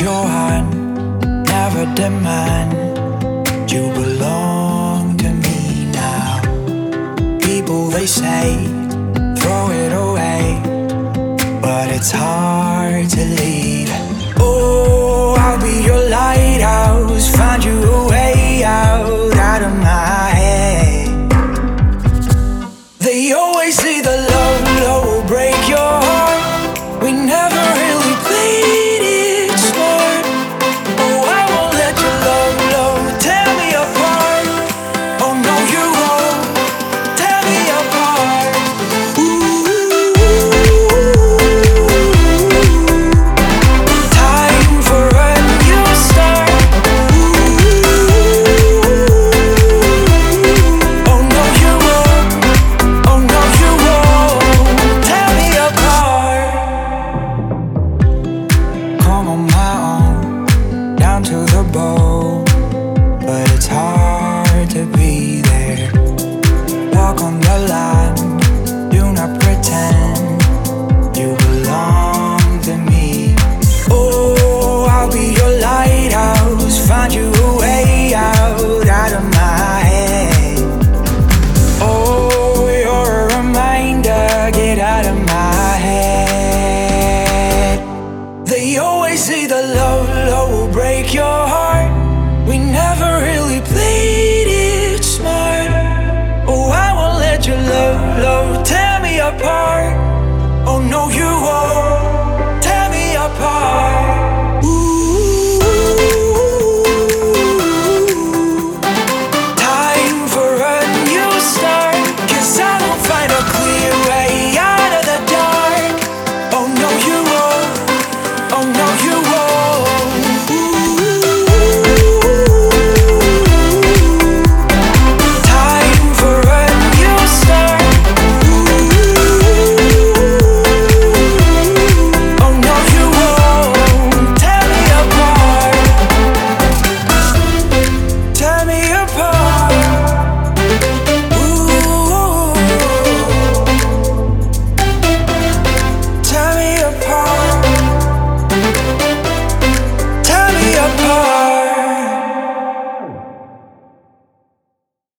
your hand, never demand you belong to me now. People they say throw it away, but it's hard to leave. Oh, I'll be your lighthouse, find you a way out of